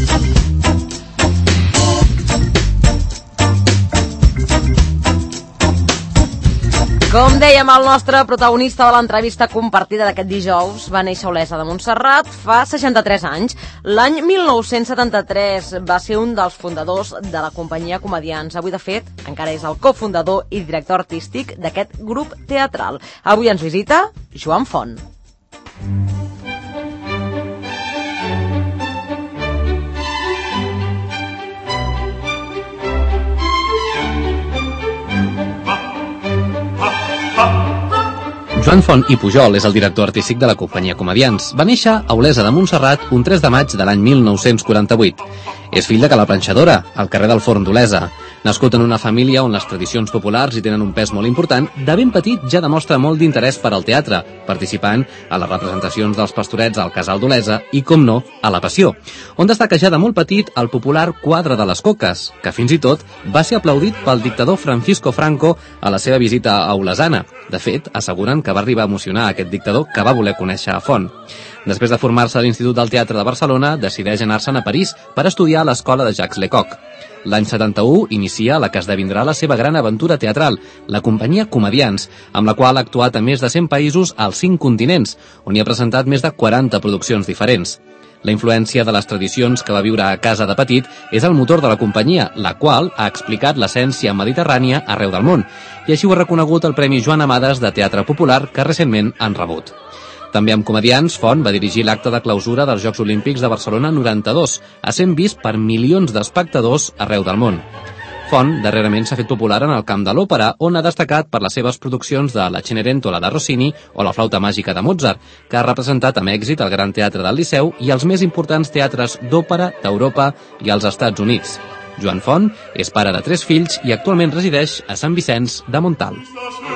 Com dèiem, el nostre protagonista de l'entrevista compartida d'aquest dijous va néixer a Olesa de Montserrat fa 63 anys. L'any 1973 va ser un dels fundadors de la companyia Comedians. Avui, de fet, encara és el cofundador i director artístic d'aquest grup teatral. Avui ens visita Joan Font. Joan Font i Pujol és el director artístic de la companyia Comedians. Va néixer a Olesa de Montserrat un 3 de maig de l'any 1948. És fill de Cala Planxadora, al carrer del Forn d'Olesa. Nascut en una família on les tradicions populars hi tenen un pes molt important, de ben petit ja demostra molt d'interès per al teatre, participant a les representacions dels Pastorets al Casal d'Olesa i, com no, a La Passió, on destaca ja de molt petit el popular Quadre de les Coques, que fins i tot va ser aplaudit pel dictador Francisco Franco a la seva visita a Olesana. De fet, asseguren que va arribar a emocionar aquest dictador que va voler conèixer a Font. Després de formar-se a l'Institut del Teatre de Barcelona, decideix anar-se'n a París per estudiar a l'escola de Jacques Lecoq. L'any 71 inicia la que esdevindrà la seva gran aventura teatral, la companyia Comedians, amb la qual ha actuat a més de 100 països als 5 continents, on hi ha presentat més de 40 produccions diferents. La influència de les tradicions que va viure a casa de petit és el motor de la companyia, la qual ha explicat l'essència mediterrània arreu del món, i així ho ha reconegut el Premi Joan Amades de Teatre Popular, que recentment han rebut. També amb Comedians, Font va dirigir l'acte de clausura dels Jocs Olímpics de Barcelona 92, essent vist per milions d'espectadors arreu del món. Font darrerament s'ha fet popular en el camp de l'òpera, on ha destacat per les seves produccions de La Cenerentola de Rossini o La Flauta Màgica de Mozart, que ha representat amb èxit el Gran Teatre del Liceu i els més importants teatres d'òpera d'Europa i als Estats Units. Joan Font és pare de 3 fills i actualment resideix a Sant Vicenç de Montalt.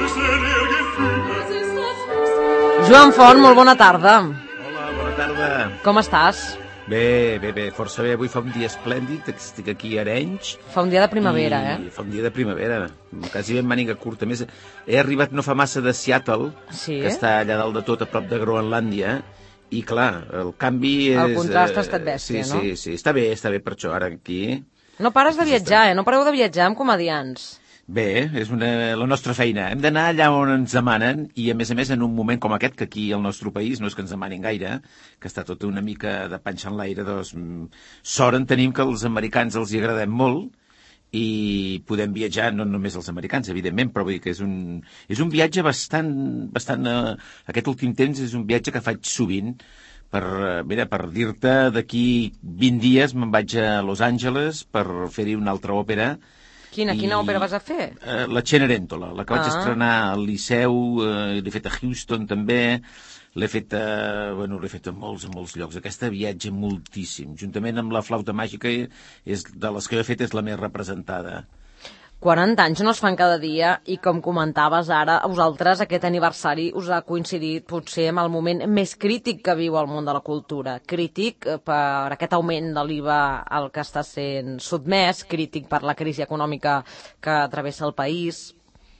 Joan Font, molt bona tarda. Hola, bona tarda. Com estàs? Bé, força bé. Avui fa un dia esplèndid, estic aquí a Arenys. Fa un dia de primavera, Fa un dia de primavera, quasi ben màniga curta. A més, he arribat no fa massa de Seattle, sí? Que està allà dalt de tot, a prop de Groenlàndia, i clar, el canvi és... El contrast ha estat bèstia, no? Sí, està bé per això, ara aquí... No pares de viatjar, No pareu de viatjar amb Comedians. Bé, és la nostra feina. Hem d'anar allà on ens demanen i, a més, en un moment com aquest, que aquí al nostre país no és que ens demanin gaire, que està tot una mica de panxa en l'aire, doncs sort en tenim que els americans els hi agradem molt i podem viatjar, no només els americans, evidentment, però vull dir que és un viatge bastant aquest últim temps és un viatge que faig sovint. Per dir-te, d'aquí 20 dies me'n vaig a Los Angeles per fer-hi una altra òpera. Quina òpera vas a fer? La Cenerentola, la que vaig estrenar al Liceu, l'he fet a Houston també, l'he fet a molts llocs. Aquesta viatja moltíssim, juntament amb La Flauta Màgica, de les que he fet és la més representada. 40 anys no es fan cada dia i, com comentaves ara, a vosaltres aquest aniversari us ha coincidit potser amb el moment més crític que viu el món de la cultura. Crític per aquest augment de l'IVA al que està sent sotmès, crític per la crisi econòmica que travessa el país.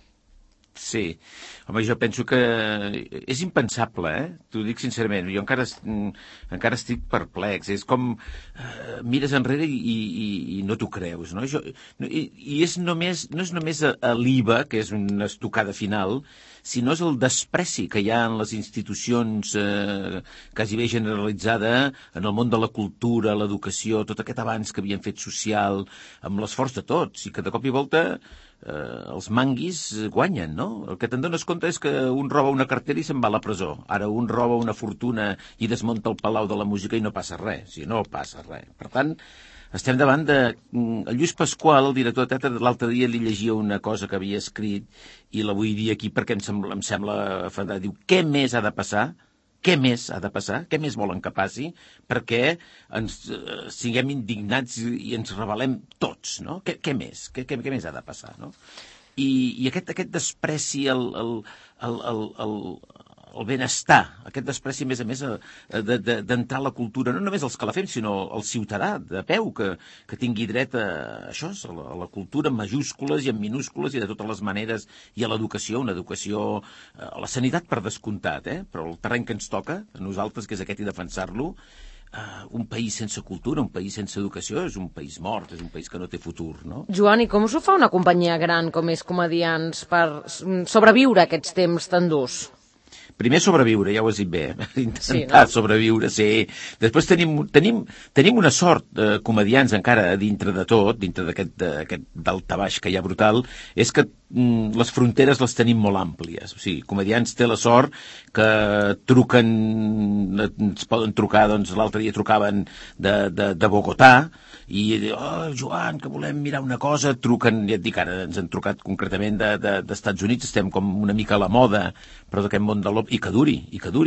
Sí. Home, jo penso que és impensable, t'ho dic sincerament. Jo encara estic perplex. És com mires enrere i no t'ho creus, no? No és només a l'IVA, que és una estocada final, sinó és el despreci que hi ha en les institucions quasi bé generalitzada en el món de la cultura, l'educació, tot aquest avanç que havien fet social, amb l'esforç de tots, i que de cop i volta els manguis guanyen, no? El que te'n dones compte és que un roba una cartera i se'n va a la presó. Ara un roba una fortuna i desmunta el Palau de la Música i no passa res. Sí, no passa res. Per tant, estem davant de... El Lluís Pasqual, el director de teatre, l'altre dia li llegia una cosa que havia escrit i la vull dir aquí perquè em sembla afantat. Diu, què més ha de passar? Què més ha de passar? Què més volen que passi? Perquè ens siguem indignats i ens rebel·lem tots, no? Què més? Què més ha de passar, no? I aquest despreci el benestar, aquest despreci, a més, d'entrar a la cultura, no només els que la fem, sinó el ciutadà de peu, que tingui dret a això, a la cultura en majúscules i en minúscules i de totes les maneres, i a l'educació, una educació, a la sanitat per descomptat, però el terreny que ens toca, a nosaltres, que és aquest i defensar-lo, un país sense cultura, un país sense educació, és un país mort, és un país que no té futur, no? Joan, i com s'ho fa una companyia gran com és Comedians per sobreviure aquests temps tan durs? Primer sobreviure, ja ho has dit bé, intentar sobreviure, sí. Després tenim una sort, comedians encara dintre de tot, dintre d'aquest daltabaix que hi ha brutal, és que les fronteres les tenim molt àmplies. O sigui, Comedians té la sort que truquen, ens poden trucar, doncs l'altre dia trucaven de Bogotà, i Joan, que volem mirar una cosa, truquen, ja et dic, ara ens han trucat concretament d'Estats Units, estem com una mica a la moda, però d'aquest món de l'op, i que duri.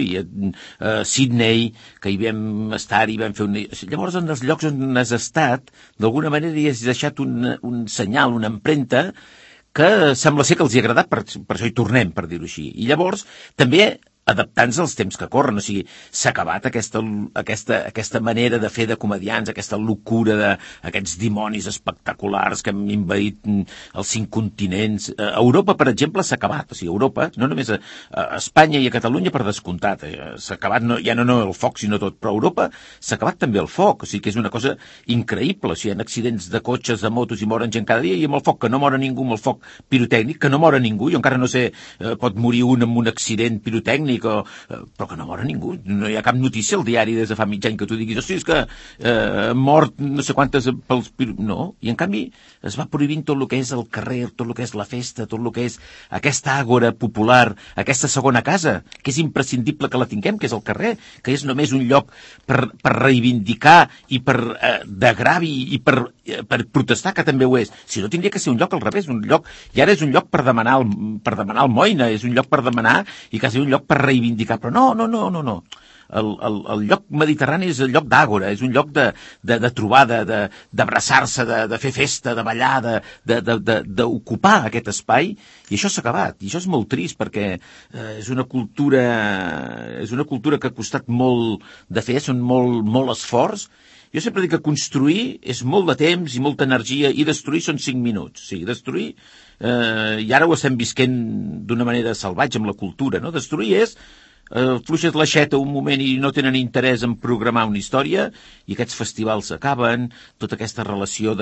Sydney, que hi vam estar, i vam fer Llavors, en els llocs on has estat, d'alguna manera hi has deixat un senyal, una empremta, que sembla ser que els hi ha agradat, per això hi tornem, per dir-ho així. I llavors, també adaptant-se als temps que corren, o sigui, s'ha acabat aquesta manera de fer de comedians, aquesta locura d'aquests dimonis espectaculars que hem invadit els 5 continents. A Europa, per exemple, s'ha acabat, o sigui, Europa, no només a Espanya i a Catalunya, per descomptat, s'ha acabat ja no el foc, sinó tot, però a Europa s'ha acabat també el foc, o sigui, que és una cosa increïble, o sigui, hi ha accidents de cotxes, de motos, i moren gent cada dia, i amb el foc, que no mora ningú, amb el foc pirotècnic, que no mora ningú, jo encara no sé, pot morir un amb un accident pirotècnic, però que no mora ningú. No hi ha cap notícia al diari des de fa mig any que tu diguis, hosti, és que mort no sé quantes pels... No, i en canvi es va prohibint tot el que és el carrer, tot el que és la festa, tot el que és aquesta àgora popular, aquesta segona casa, que és imprescindible que la tinguem, que és el carrer, que és només un lloc per reivindicar i per d'agravi i per protestar, que també ho és. Si no, tindria que ser un lloc al revés, un lloc, i ara és un lloc per demanar almoina, és un lloc per demanar i quasi un lloc per reivindicar, però no. El lloc mediterrani és el lloc d'àgora, és un lloc de trobada, d'abraçar-se, de fer festa, de ballar, d'ocupar aquest espai, i això s'ha acabat, i això és molt trist, perquè és una cultura que ha costat molt de fer, són molt esforç. Jo sempre dic que construir és molt de temps i molta energia, i destruir són 5 minuts. Sí, destruir, i ara ho estem visquent d'una manera salvatge amb la cultura, no? Destruir és fluixes l'aixeta un moment i no tenen interès en programar una història, i aquests festivals s'acaben, tota aquesta relació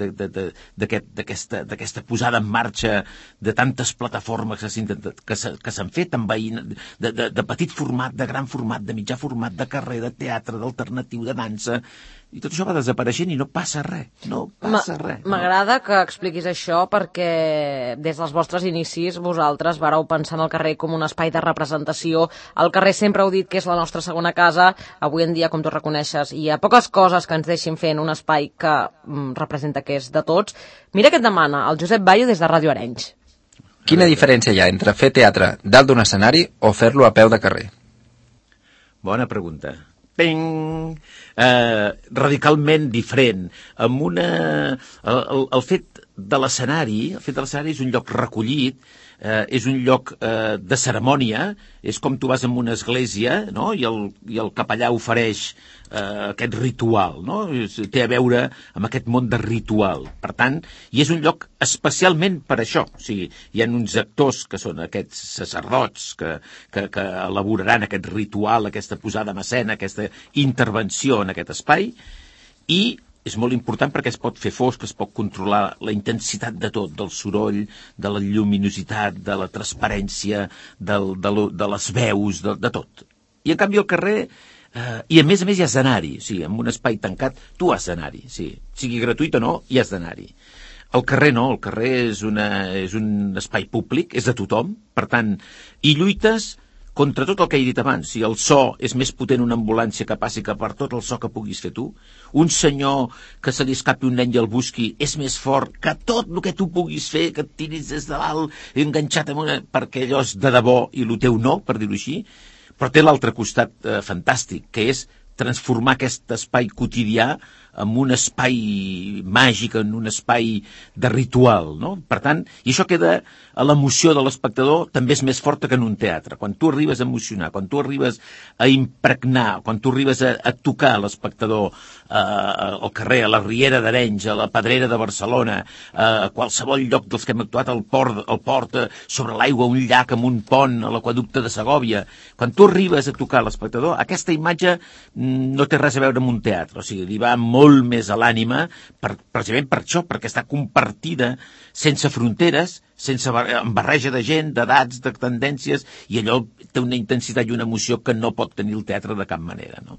d'aquesta posada en marxa de tantes plataformes que s'han fet de petit format, de gran format, de mitjà format, de carrer, de teatre, d'alternatiu, de dansa, i tot això va desapareixent i no passa res. M'agrada que expliquis això, perquè des dels vostres inicis vosaltres vareu pensar en el carrer com un espai de representació. El carrer sempre heu dit que és la nostra segona casa. Avui en dia, com tu reconeixes, hi ha poques coses que ens deixin fer en un espai que representa que és de tots. Mira què et demana el Josep Bayo des de Ràdio Arenys. Quina diferència hi ha entre fer teatre dalt d'un escenari o fer-lo a peu de carrer? Bona pregunta. Ping! Radicalment diferent. El fet de l'escenari és un lloc recollit, és un lloc de cerimònia, és com tu vas a una església, no? I el capellà ofereix aquest ritual, no? Té a veure amb aquest món de ritual. Per tant, i és un lloc especialment per això. O sigui, hi ha uns actors que són aquests sacerdots que elaboraran aquest ritual, aquesta posada en escena, aquesta intervenció en aquest espai, i és molt important perquè es pot fer fosc, es pot controlar la intensitat de tot, del soroll, de la lluminositat, de la transparència, de les veus, de tot. I en canvi al carrer, i a més hi has d'anar-hi, o sigui, en un espai tancat tu has d'anar-hi, sí. Sigui gratuït o no, hi has d'anar-hi. El carrer no, el carrer és un espai públic, és de tothom, per tant, hi lluites contra tot el que he dit abans. Si el so és més potent una ambulància que passi que per tot el so que puguis fer tu, un senyor que se li escapi un nen i el busqui és més fort que tot el que tu puguis fer, que et tiris des de dalt enganxat perquè allò és de debò i el teu no, per dir-ho així. Però té l'altre costat fantàstic, que és transformar aquest espai quotidià en un espai màgic, en un espai de ritual, no? Per tant, i això queda a l'emoció de l'espectador també és més forta que en un teatre. Quan tu arribes a emocionar, quan tu arribes a impregnar, quan tu arribes a tocar l'espectador al carrer, a la Riera d'Arenys, a la Pedrera de Barcelona, a qualsevol lloc dels que hem actuat, al port sobre l'aigua, un llac amb un pont, a l'aqüeducte de Segòvia, quan tu arribes a tocar l'espectador, aquesta imatge no té res a veure amb un teatre, o sigui, li va molt més a l'ànima, precisament per això, perquè està compartida sense fronteres, amb barreja de gent, d'edats, de tendències, i allò té una intensitat i una emoció que no pot tenir el teatre de cap manera, no?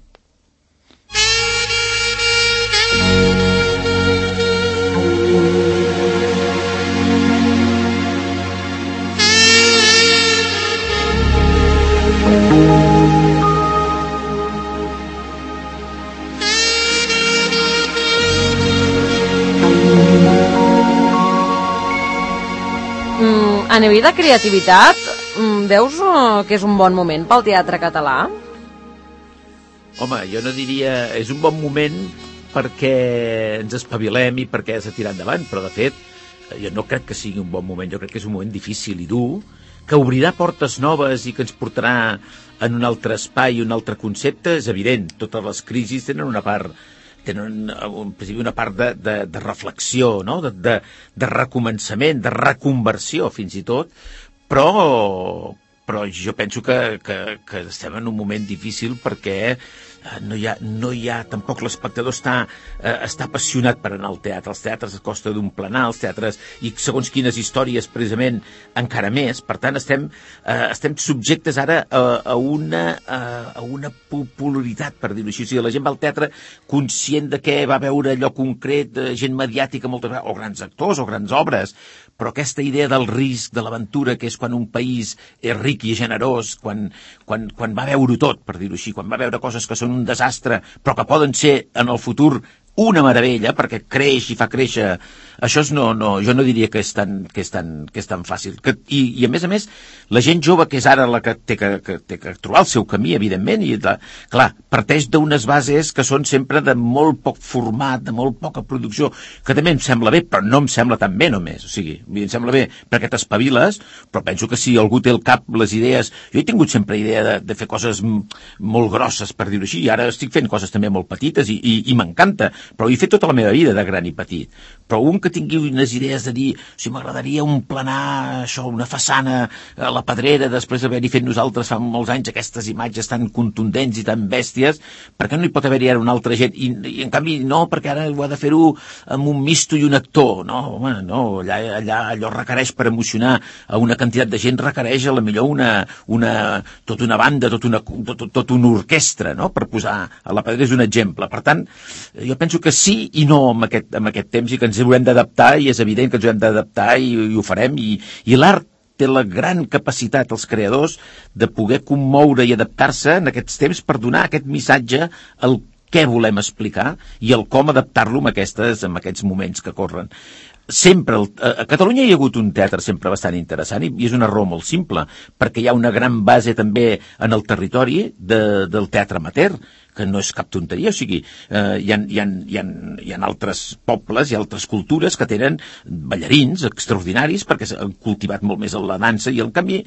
A nivell de creativitat, veus que és un bon moment pel teatre català? Home, jo no diria... És un bon moment perquè ens espavilem i perquè has de tirar endavant, però de fet jo no crec que sigui un bon moment, jo crec que és un moment difícil i dur, que obrirà portes noves i que ens portarà en un altre espai, un altre concepte, és evident. Totes les crisis tenen una part de reflexió, no? de recomençament, de reconversió fins i tot, però jo penso que estem en un moment difícil perquè no hi ha tampoc l'espectador està apassionat per anar al teatre. Els teatres es costa d'un planar, els teatres, i segons quines històries precisament encara més. Per tant, estem subjectes ara a una popularitat, per dir-ho així. O sigui, la gent va al teatre conscient de què va veure allò concret, gent mediàtica moltes vegades, o grans actors o grans obres, però aquesta idea del risc, de l'aventura, que és quan un país és ric i generós, quan va veure tot, per dir-ho així, quan va veure coses que són un desastre, però que poden ser en el futur una meravella, perquè creix i fa créixer. Això jo no diria que és tan fàcil. I a més, la gent jove, que és ara la que té que trobar el seu camí, evidentment, i clar, parteix d'unes bases que són sempre de molt poc format, de molt poca producció, que també em sembla bé, però no em sembla tan bé només. O sigui, em sembla bé perquè t'espaviles, però penso que si algú té al cap les idees... Jo he tingut sempre idea de fer coses molt grosses, per dir-ho així, i ara estic fent coses també molt petites i m'encanta, però ho he fet tota la meva vida de gran i petit. Però un que tingui unes idees de dir, o sigui, m'agradaria un planar, això, una façana a la Pedrera, després d'haver-hi fet nosaltres fa molts anys aquestes imatges tan contundents i tan bèsties, per què no hi pot haver-hi ara una altra gent? I en canvi no, perquè ara ho ha de fer-ho amb un misto i un actor. No, home, no, allà allò requereix, per emocionar a una quantitat de gent, requereix a la millor tota una banda, tota una orquestra, no?, per posar a la Pedrera és un exemple. Per tant, jo penso que sí i no amb aquest temps, i que ens haurem d'adaptar, i és evident que ens haurem d'adaptar i ho farem, i l'art té la gran capacitat, els creadors, de poder commoure i adaptar-se en aquests temps per donar aquest missatge al què volem explicar i el com adaptar-lo en aquests moments que corren. Sempre, a Catalunya hi ha hagut un teatre sempre bastant interessant, i és una raó molt simple, perquè hi ha una gran base també en el territori del teatre amateur, que no és cap tonteria. O sigui, hi ha altres pobles i altres cultures que tenen ballarins extraordinaris perquè han cultivat molt més la dansa, i en canvi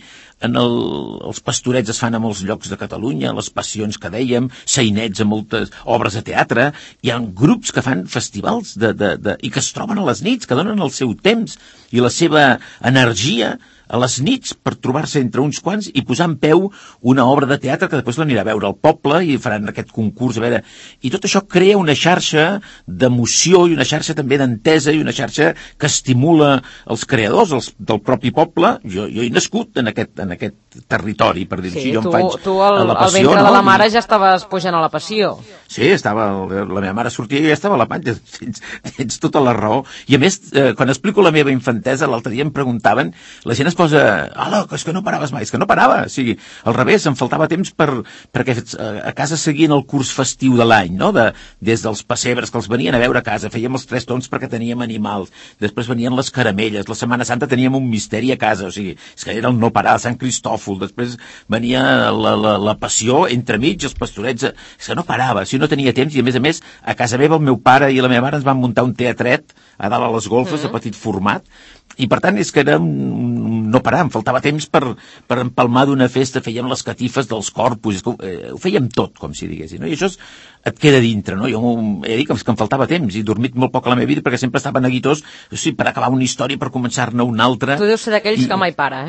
els pastorets es fan a molts llocs de Catalunya, les passions que dèiem, sainets a moltes obres de teatre, hi ha grups que fan festivals i que es troben a les nits, que donen el seu temps i la seva energia a les nits per trobar-se entre uns quants i posar en peu una obra de teatre que després l'anirà a veure al poble i faran aquest concurs, a veure... I tot això crea una xarxa d'emoció i una xarxa també d'entesa i una xarxa que estimula els creadors del propi poble. Jo he nascut en aquest territori, per dir-ho així. Jo em faig tu al ventre de la mare ja estaves pujant a la passió. Sí, la meva mare sortia i ja estava a la panxa. Tens tota la raó. I a més, quan explico la meva infantesa, l'altre dia em preguntaven, la gent es posa, hola, és que no paraves mai, és que no parava, o sigui, al revés, em faltava temps perquè a casa seguien el curs festiu de l'any, no? Des dels pessebres que els venien a veure a casa, fèiem els 3 tons perquè teníem animals, després venien les caramelles, la Setmana Santa teníem un misteri a casa, o sigui, és que era el no parar, Sant Cristòfol, després venia la passió entremig, els pastorets, és que no parava, o sigui, no tenia temps, i a més, a casa meva el meu pare i la meva mare ens van muntar un teatret a dalt a les golfes, de petit format, i per tant és que era no parar, em faltava temps per empalmar d'una festa, fèiem les catifes dels corpus, ho fèiem tot, com si diguessin, no? I això et queda dintre, no? Jo he dit que em faltava temps, i he dormit molt poc a la meva vida perquè sempre estava neguitós, o sigui, per acabar una història, per començar-ne una altra. Tu deus ser d'aquells que mai para,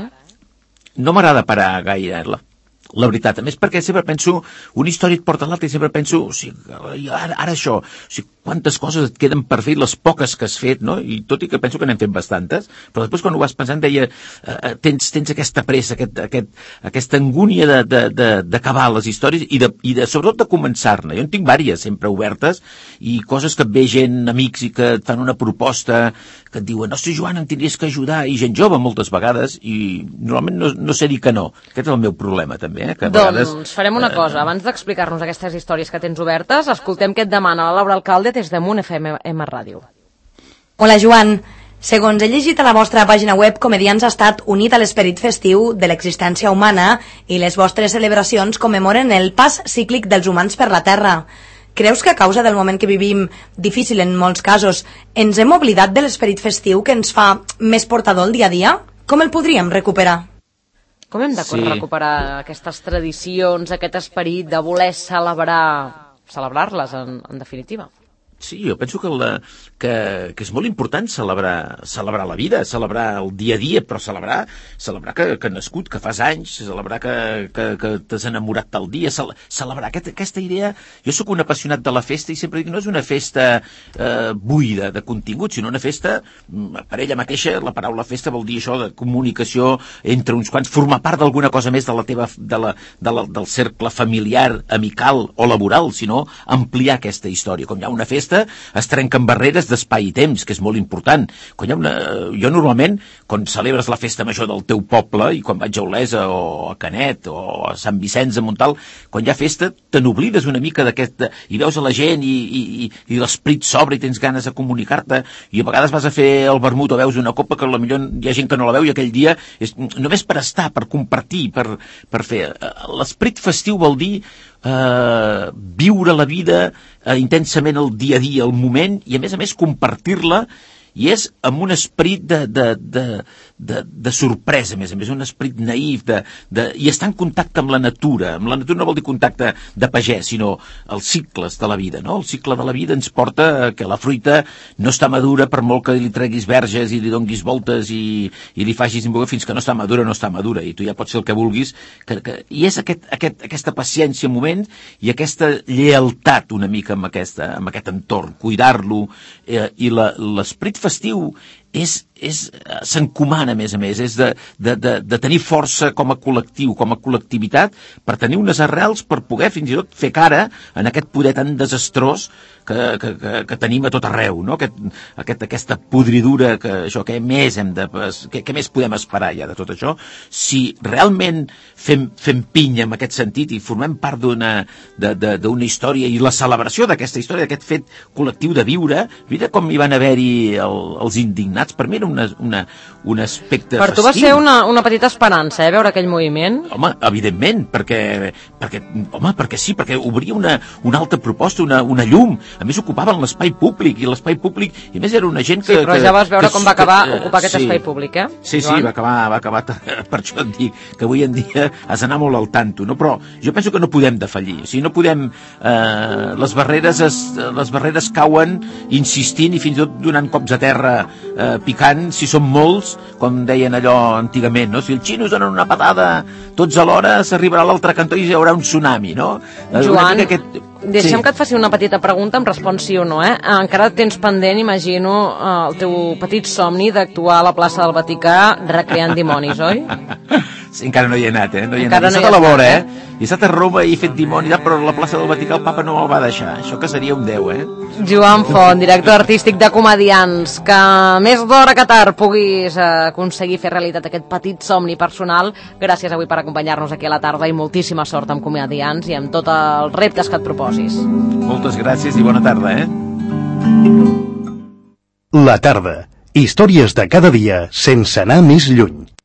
No m'agrada parar gaire, la veritat, a més perquè sempre penso, una història et porta a l'altra i sempre penso, o sigui, ara això, o sigui, quantes coses et queden per fer, les poques que has fet, no? I tot i que penso que n'hem fet bastantes, però després quan ho vas pensant deia, tens aquesta pressa, aquesta angúnia d'acabar les històries i sobretot de començar-ne. Jo en tinc vàries sempre obertes i coses que et ve gent, amics, i que et fan una proposta, que et diuen, hosti, Joan, em tindries que ajudar, i gent jove moltes vegades, i normalment no sé dir que no. Aquest és el meu problema, també. Que a vegades, doncs farem una cosa, abans d'explicar-nos aquestes històries que tens obertes, escoltem què et demana la Laura Alcalde des de Munt FM Ràdio. Hola, Joan. Segons he llegit a la vostra pàgina web, Comedians ha estat unit a l'esperit festiu de l'existència humana i les vostres celebracions commemoren el pas cíclic dels humans per la Terra. Creus que a causa del moment que vivim, difícil en molts casos, ens hem oblidat de l'esperit festiu que ens fa més portador el dia a dia? Com el podríem recuperar? Com hem de recuperar aquestes tradicions, aquest esperit de voler celebrar-les, en definitiva? Sí, jo penso que és molt important celebrar la vida, celebrar el dia a dia, però celebrar que has nascut, que fas anys, celebrar que t'has enamorat tal dia, celebrar aquesta idea. Jo sóc un apassionat de la festa i sempre dic, no és una festa buida de contingut, sinó una festa per ella mateixa. La paraula festa vol dir això de comunicació entre uns quants, formar part d'alguna cosa més de la teva del cercle familiar, amical o laboral, sinó ampliar aquesta història. Com hi ha una festa, es trenquen barreres d'espai i temps, que és molt important. Jo normalment, quan celebres la festa major del teu poble, i quan vaig a Olesa o a Canet o a Sant Vicenç de Montalt, quan hi ha festa, te n'oblides una mica i veus a la gent i l'esprit s'obre i tens ganes de comunicar-te, i a vegades vas a fer el vermut o veus una copa que potser hi ha gent que no la veu i aquell dia és només per estar, per compartir, per fer. L'esprit festiu vol dir viure la vida intensament el dia a dia, el moment, i a més compartir-la, i és amb un esperit de sorpresa, a més, un esperit naïf, i estar en contacte amb la natura. Amb la natura no vol dir contacte de pagès, sinó els cicles de la vida, no? El cicle de la vida ens porta que la fruita no està madura per molt que li treguis verges i li donguis voltes i li facis fins que no està madura, i tu ja pots fer el que vulguis, i és aquesta paciència un moment i aquesta lleialtat una mica amb aquest entorn, cuidar-lo, i l'esperit festiu s'encomana, a més, és de tenir força com a col·lectiu, com a col·lectivitat, per tenir unes arrels, per poder fins i tot fer cara en aquest poder tan desastrós que tenim a tot arreu, no? Aquesta podridura, què més podem esperar ja de tot això? Si realment fem pinya en aquest sentit i formem part d'una història, i la celebració d'aquesta història, d'aquest fet col·lectiu de viure, mira com hi van haver-hi els indignats. Per mi era un aspecte festiu. Per tu va ser una petita esperança, veure aquell moviment? Home, evidentment, perquè sí, perquè obria una altra proposta, una llum. A més, ocupaven l'espai públic, i l'espai públic, i a més era una gent que... Sí, però ja vas veure com va acabar ocupar aquest espai públic, Sí, va acabar, per això et dic que avui en dia has d'anar molt al tanto, no? Però jo penso que no podem defallir, o sigui, no podem... Les barreres cauen insistint i fins i tot donant cops a terra picant, si són molts, com deien allò antigament, no? Si els xinos donen una patada tots alhora, s'arribarà a l'altre cantó i hi haurà un tsunami, no? Joan, deixa'm que et faci una petita pregunta, em respons sí o no, Encara tens pendent, imagino, el teu petit somni d'actuar a la plaça del Vaticà recreant dimonis, oi? Encara no hi he anat, No hi he Encara anat. no He hi estat a la has vora, anat, He estat a Roma i he fet dimoni, però a la plaça del Vaticà el papa no me'l va deixar. Això que seria un 10, Joan Font, director artístic de Comedians, que més d'hora que tard puguis aconseguir fer realitat aquest petit somni personal. Gràcies avui per acompanyar-nos aquí a la tarda i moltíssima sort amb Comedians i amb tots els reptes que et proposis. Moltes gràcies i bona tarda, La tarda. Històries de cada dia sense anar més lluny.